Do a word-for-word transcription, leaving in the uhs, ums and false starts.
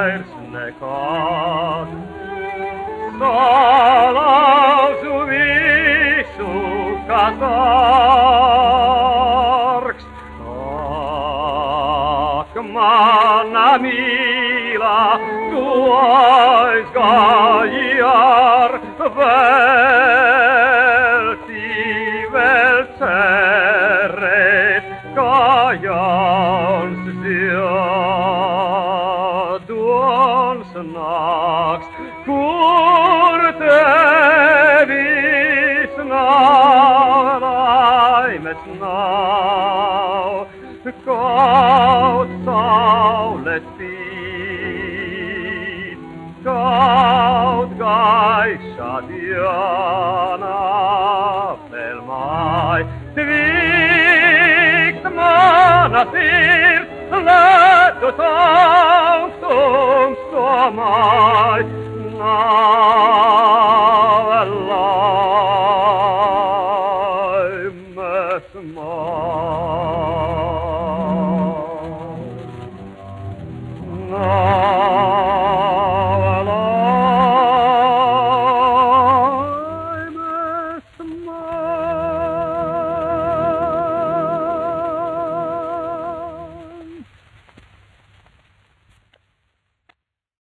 vairs nekad. Salauzu visu, kas dārgs. Ak, mana mīlā, tu aizgāji ar velti, vēl cerēt, kā jauns ziedonis nāks, kur tevis nav, laimes nav, kaut saule spīd, kaut gaiša diena vēl māj. Tvikt mana sirds, ledus augstums tomā.